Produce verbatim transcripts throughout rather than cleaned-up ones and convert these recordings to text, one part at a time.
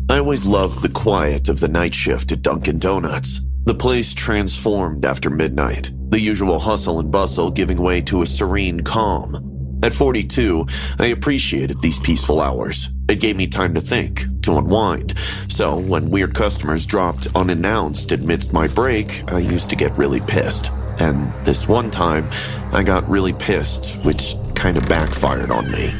I always loved the quiet of the night shift at Dunkin' Donuts. The place transformed after midnight, the usual hustle and bustle giving way to a serene calm. At forty-two, I appreciated these peaceful hours. It gave me time to think, to unwind. So when weird customers dropped unannounced amidst my break, I used to get really pissed. And this one time, I got really pissed, which kind of backfired on me.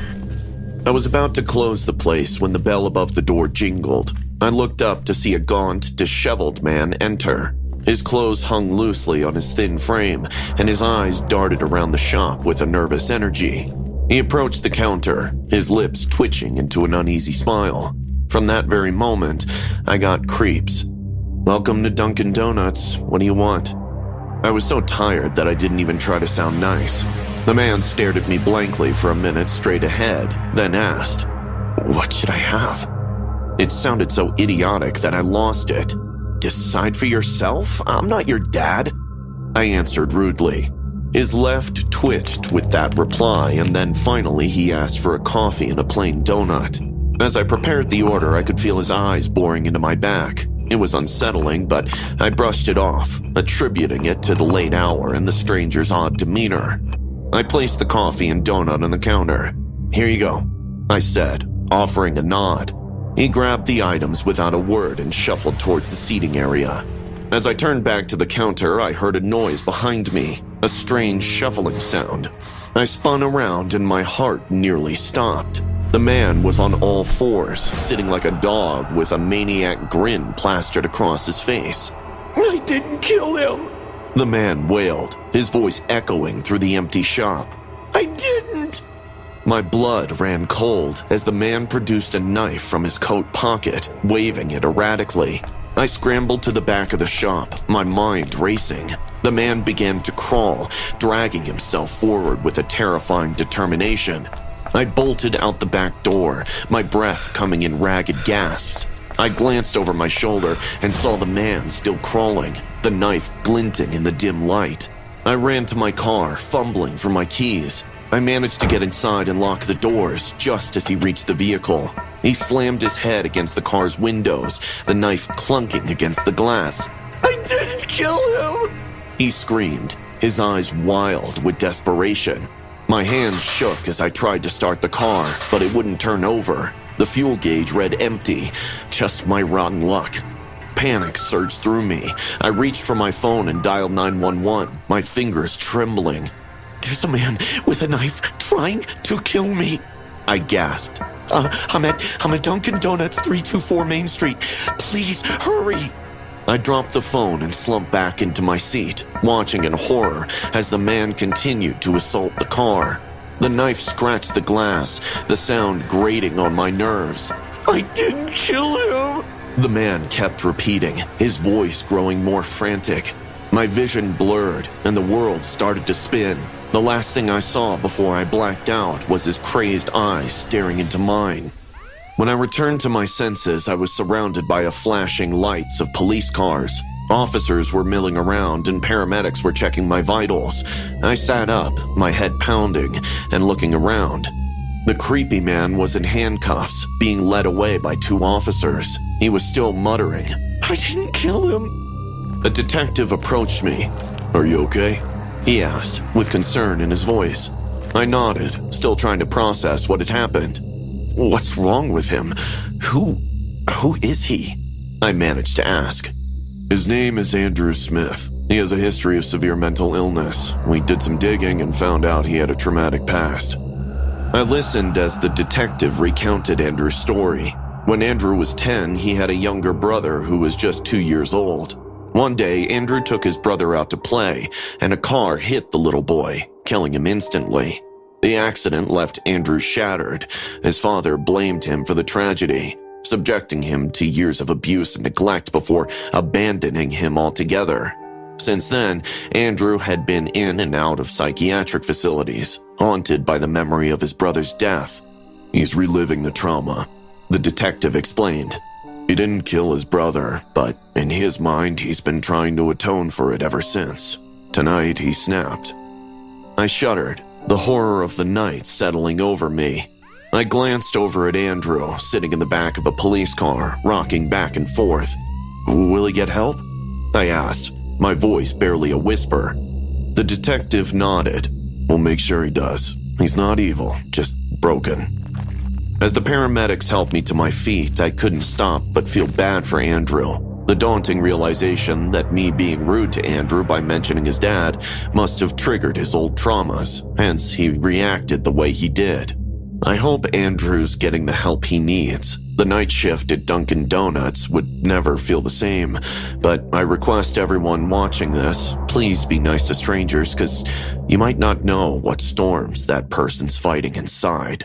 I was about to close the place when the bell above the door jingled. I looked up to see a gaunt, disheveled man enter. His clothes hung loosely on his thin frame, and his eyes darted around the shop with a nervous energy. He approached the counter, his lips twitching into an uneasy smile. From that very moment, I got creeps. "Welcome to Dunkin' Donuts. What do you want?" I was so tired that I didn't even try to sound nice. The man stared at me blankly for a minute straight ahead, then asked, "What should I have?" It sounded so idiotic that I lost it. "Decide for yourself? I'm not your dad," I answered rudely. His left twitched with that reply, and then finally he asked for a coffee and a plain donut. As I prepared the order, I could feel his eyes boring into my back. It was unsettling, but I brushed it off, attributing it to the late hour and the stranger's odd demeanor. I placed the coffee and donut on the counter. "Here you go," I said, offering a nod. He grabbed the items without a word and shuffled towards the seating area. As I turned back to the counter, I heard a noise behind me, a strange shuffling sound. I spun around and my heart nearly stopped. The man was on all fours, sitting like a dog with a maniac grin plastered across his face. "I didn't kill him," the man wailed, his voice echoing through the empty shop. "I didn't." My blood ran cold as the man produced a knife from his coat pocket, waving it erratically. I scrambled to the back of the shop, my mind racing. The man began to crawl, dragging himself forward with a terrifying determination. I bolted out the back door, my breath coming in ragged gasps. I glanced over my shoulder and saw the man still crawling, the knife glinting in the dim light. I ran to my car, fumbling for my keys. I managed to get inside and lock the doors just as he reached the vehicle. He slammed his head against the car's windows, the knife clunking against the glass. "I didn't kill him!" he screamed, his eyes wild with desperation. My hands shook as I tried to start the car, but it wouldn't turn over. The fuel gauge read empty, just my rotten luck. Panic surged through me. I reached for my phone and dialed nine one one, my fingers trembling. "There's a man with a knife trying to kill me," I gasped. Uh, I'm at I'm at Dunkin' Donuts, three two four Main Street. Please, hurry." I dropped the phone and slumped back into my seat, watching in horror as the man continued to assault the car. The knife scratched the glass, the sound grating on my nerves. "I didn't kill him," the man kept repeating, his voice growing more frantic. My vision blurred, and the world started to spin. The last thing I saw before I blacked out was his crazed eyes staring into mine. When I returned to my senses, I was surrounded by a flashing lights of police cars. Officers were milling around and paramedics were checking my vitals. I sat up, my head pounding, and looking around. The creepy man was in handcuffs, being led away by two officers. He was still muttering, "I didn't kill him." A detective approached me. "Are you okay?" he asked, with concern in his voice. I nodded, still trying to process what had happened. "What's wrong with him? Who... who is he?" I managed to ask. "His name is Andrew Smith. He has a history of severe mental illness. We did some digging and found out he had a traumatic past." I listened as the detective recounted Andrew's story. When Andrew was ten, he had a younger brother who was just two years old. One day, Andrew took his brother out to play, and a car hit the little boy, killing him instantly. The accident left Andrew shattered. His father blamed him for the tragedy, subjecting him to years of abuse and neglect before abandoning him altogether. Since then, Andrew had been in and out of psychiatric facilities, haunted by the memory of his brother's death. "He's reliving the trauma," the detective explained. "He didn't kill his brother, but in his mind, he's been trying to atone for it ever since. Tonight, he snapped." I shuddered, the horror of the night settling over me. I glanced over at Andrew, sitting in the back of a police car, rocking back and forth. "Will he get help?" I asked, my voice barely a whisper. The detective nodded. "We'll make sure he does. He's not evil, just broken." As the paramedics helped me to my feet, I couldn't stop but feel bad for Andrew. The daunting realization that me being rude to Andrew by mentioning his dad must have triggered his old traumas, hence he reacted the way he did. I hope Andrew's getting the help he needs. The night shift at Dunkin' Donuts would never feel the same, but I request everyone watching this, please be nice to strangers because you might not know what storms that person's fighting inside.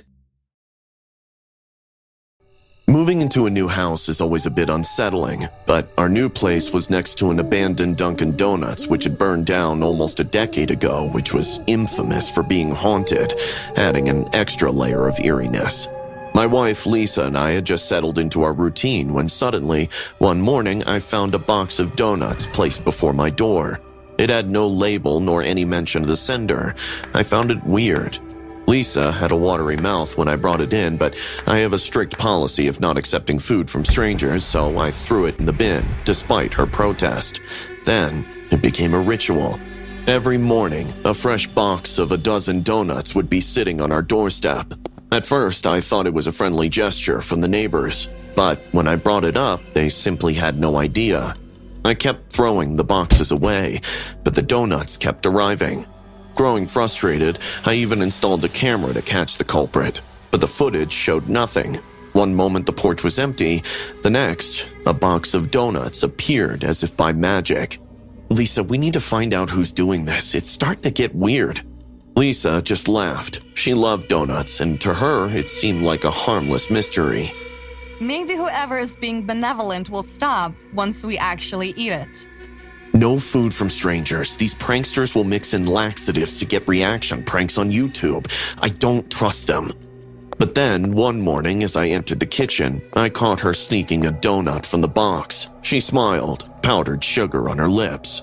Moving into a new house is always a bit unsettling, but our new place was next to an abandoned Dunkin' Donuts which had burned down almost a decade ago, which was infamous for being haunted, adding an extra layer of eeriness. My wife Lisa and I had just settled into our routine when suddenly, one morning, I found a box of donuts placed before my door. It had no label nor any mention of the sender. I found it weird. Lisa had a watery mouth when I brought it in, but I have a strict policy of not accepting food from strangers, so I threw it in the bin, despite her protest. Then, it became a ritual. Every morning, a fresh box of a dozen donuts would be sitting on our doorstep. At first, I thought it was a friendly gesture from the neighbors, but when I brought it up, they simply had no idea. I kept throwing the boxes away, but the donuts kept arriving. Growing frustrated, I even installed a camera to catch the culprit, but the footage showed nothing. One moment the porch was empty, the next, a box of donuts appeared as if by magic. "Lisa, we need to find out who's doing this. It's starting to get weird." Lisa just laughed. She loved donuts, and to her, it seemed like a harmless mystery. "Maybe whoever is being benevolent will stop once we actually eat it." "No food from strangers. These pranksters will mix in laxatives to get reaction pranks on YouTube. I don't trust them." But then, one morning as I entered the kitchen, I caught her sneaking a donut from the box. She smiled, powdered sugar on her lips.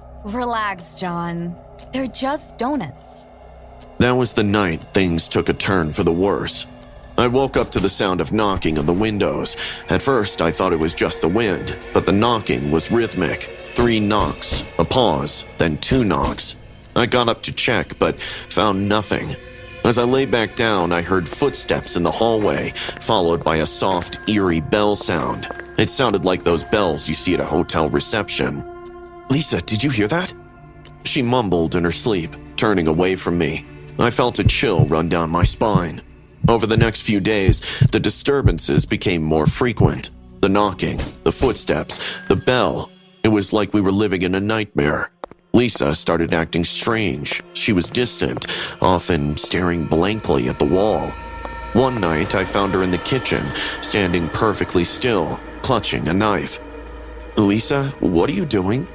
"Relax, John. They're just donuts." That was the night things took a turn for the worse. I woke up to the sound of knocking on the windows. At first, I thought it was just the wind, but the knocking was rhythmic. Three knocks, a pause, then two knocks. I got up to check, but found nothing. As I lay back down, I heard footsteps in the hallway, followed by a soft, eerie bell sound. It sounded like those bells you see at a hotel reception. "Lisa, did you hear that?" She mumbled in her sleep, turning away from me. I felt a chill run down my spine. Over the next few days, the disturbances became more frequent. The knocking, the footsteps, the bell. It was like we were living in a nightmare. Lisa started acting strange. She was distant, often staring blankly at the wall. One night, I found her in the kitchen, standing perfectly still, clutching a knife. "Lisa, what are you doing?"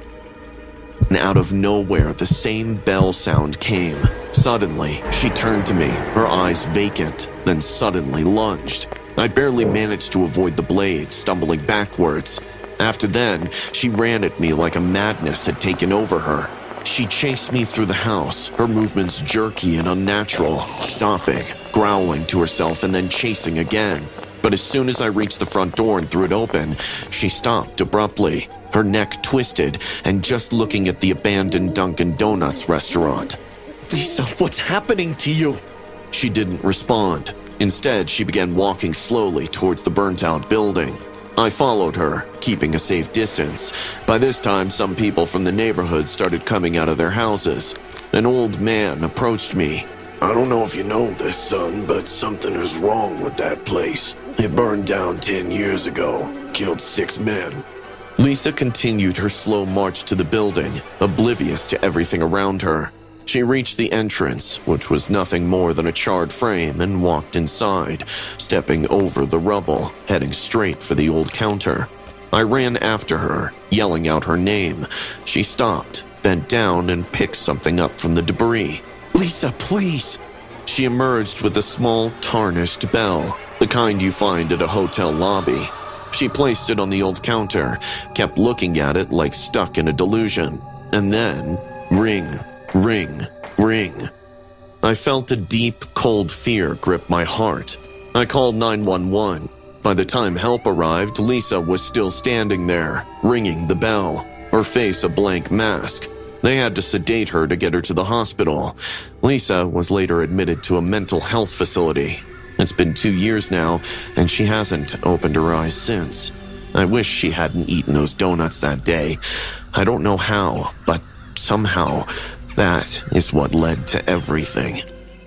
And out of nowhere, the same bell sound came. Suddenly, she turned to me, her eyes vacant, then suddenly lunged. I barely managed to avoid the blade, stumbling backwards. After then, she ran at me like a madness had taken over her. She chased me through the house, her movements jerky and unnatural, stopping, growling to herself, and then chasing again. But as soon as I reached the front door and threw it open, she stopped abruptly, her neck twisted, and just looking at the abandoned Dunkin' Donuts restaurant. "Lisa, what's happening to you?" She didn't respond. Instead, she began walking slowly towards the burnt-out building. I followed her, keeping a safe distance. By this time, some people from the neighborhood started coming out of their houses. An old man approached me. "I don't know if you know this, son, but something is wrong with that place. It burned down ten years ago, killed six men." Lisa continued her slow march to the building, oblivious to everything around her. She reached the entrance, which was nothing more than a charred frame, and walked inside, stepping over the rubble, heading straight for the old counter. I ran after her, yelling out her name. She stopped, bent down, and picked something up from the debris. "Lisa, please!" She emerged with a small, tarnished bell, the kind you find at a hotel lobby. She placed it on the old counter, kept looking at it like stuck in a delusion, and then ring. Ring, ring. I felt a deep, cold fear grip my heart. I called nine one one. By the time help arrived, Lisa was still standing there, ringing the bell, her face a blank mask. They had to sedate her to get her to the hospital. Lisa was later admitted to a mental health facility. It's been two years now, and she hasn't opened her eyes since. I wish she hadn't eaten those donuts that day. I don't know how, but somehow, that is what led to everything.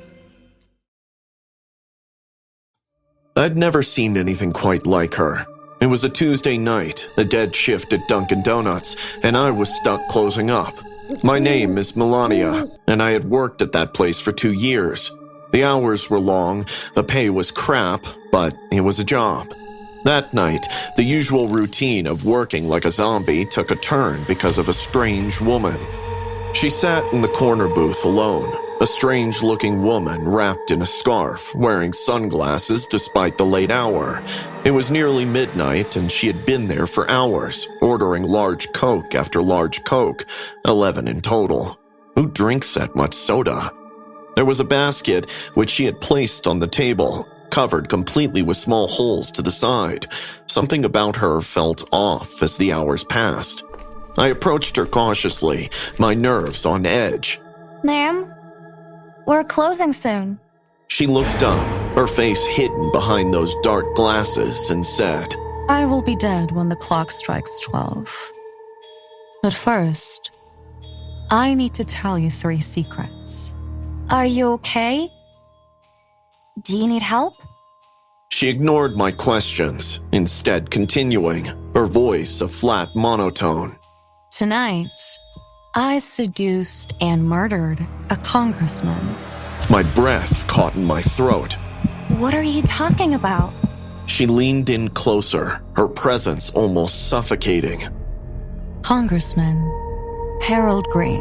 I'd never seen anything quite like her. It was a Tuesday night, a dead shift at Dunkin' Donuts, and I was stuck closing up. My name is Melania, and I had worked at that place for two years. The hours were long, the pay was crap, but it was a job. That night, the usual routine of working like a zombie took a turn because of a strange woman. She sat in the corner booth alone, a strange-looking woman wrapped in a scarf, wearing sunglasses despite the late hour. It was nearly midnight, and she had been there for hours, ordering large Coke after large Coke, eleven in total. Who drinks that much soda? There was a basket which she had placed on the table, covered completely with small holes to the side. Something about her felt off as the hours passed. I approached her cautiously, my nerves on edge. Ma'am, we're closing soon. She looked up, her face hidden behind those dark glasses, and said, I will be dead when the clock strikes twelve. But first, I need to tell you three secrets. Are you okay? Do you need help? She ignored my questions, instead continuing, her voice a flat monotone. Tonight, I seduced and murdered a congressman. My breath caught in my throat. What are you talking about? She leaned in closer, her presence almost suffocating. Congressman Harold Green.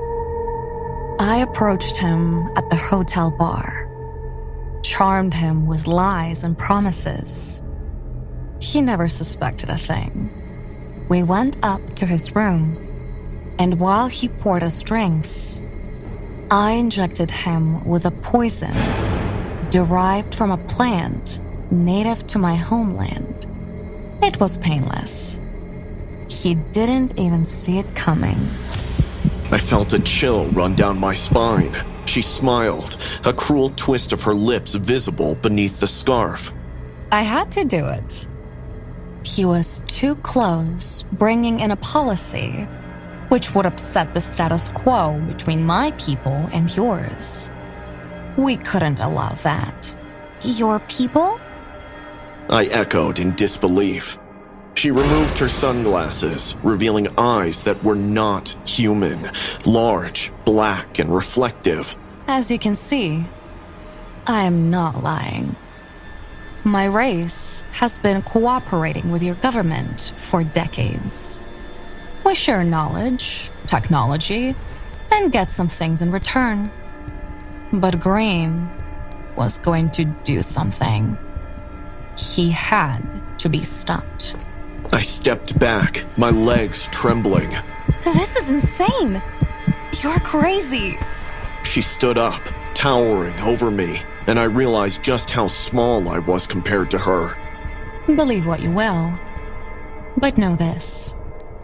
I approached him at the hotel bar, charmed him with lies and promises. He never suspected a thing. We went up to his room, and while he poured us drinks, I injected him with a poison derived from a plant native to my homeland. It was painless. He didn't even see it coming. I felt a chill run down my spine. She smiled, a cruel twist of her lips visible beneath the scarf. I had to do it. He was too close, bringing in a policy which would upset the status quo between my people and yours. We couldn't allow that. Your people? I echoed in disbelief. She removed her sunglasses, revealing eyes that were not human, large, black, and reflective. As you can see, I am not lying. My race has been cooperating with your government for decades. We share knowledge, technology, and get some things in return. But Green was going to do something. He had to be stopped. I stepped back, my legs trembling. This is insane. You're crazy. She stood up, towering over me, and I realized just how small I was compared to her. Believe what you will, but know this.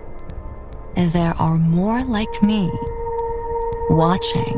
There are more like me, watching,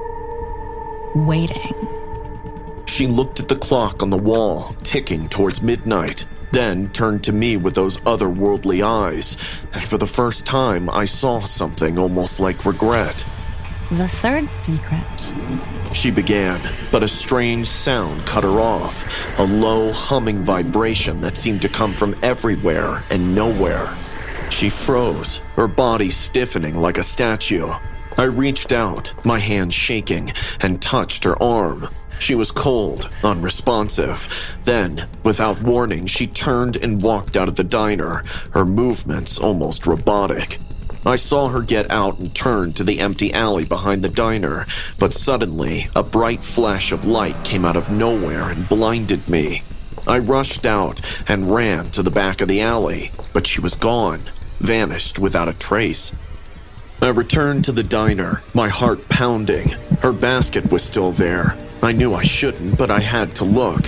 waiting. She looked at the clock on the wall, ticking towards midnight, then turned to me with those otherworldly eyes, and for the first time I saw something almost like regret. The third secret. She began, but a strange sound cut her off, a low humming vibration that seemed to come from everywhere and nowhere. She froze, her body stiffening like a statue. I reached out, my hand shaking, and touched her arm. She was cold, unresponsive. Then, without warning, she turned and walked out of the diner, her movements almost robotic. I saw her get out and turn to the empty alley behind the diner, but suddenly, a bright flash of light came out of nowhere and blinded me. I rushed out and ran to the back of the alley, but she was gone, vanished without a trace. I returned to the diner, my heart pounding. Her basket was still there. I knew I shouldn't, but I had to look.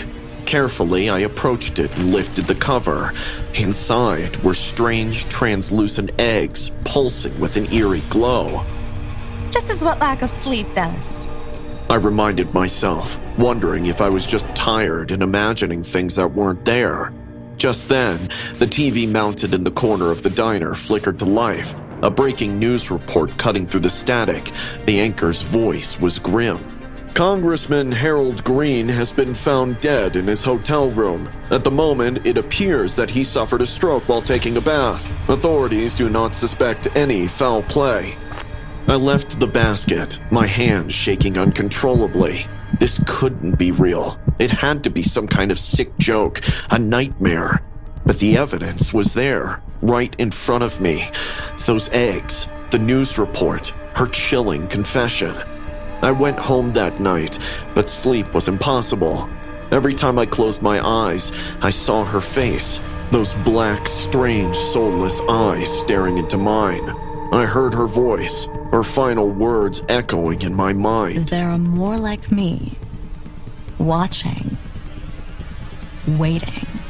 Carefully, I approached it and lifted the cover. Inside were strange, translucent eggs pulsing with an eerie glow. This is what lack of sleep does. I reminded myself, wondering if I was just tired and imagining things that weren't there. Just then, the T V mounted in the corner of the diner flickered to life, a breaking news report cutting through the static. The anchor's voice was grim. Congressman Harold Green has been found dead in his hotel room. At the moment, it appears that he suffered a stroke while taking a bath. Authorities do not suspect any foul play. I left the basket, my hands shaking uncontrollably. This couldn't be real. It had to be some kind of sick joke, a nightmare. But the evidence was there, right in front of me. Those eggs, the news report, her chilling confession. I went home that night, but sleep was impossible. Every time I closed my eyes, I saw her face, those black, strange, soulless eyes staring into mine. I heard her voice, her final words echoing in my mind. There are more like me, watching, waiting.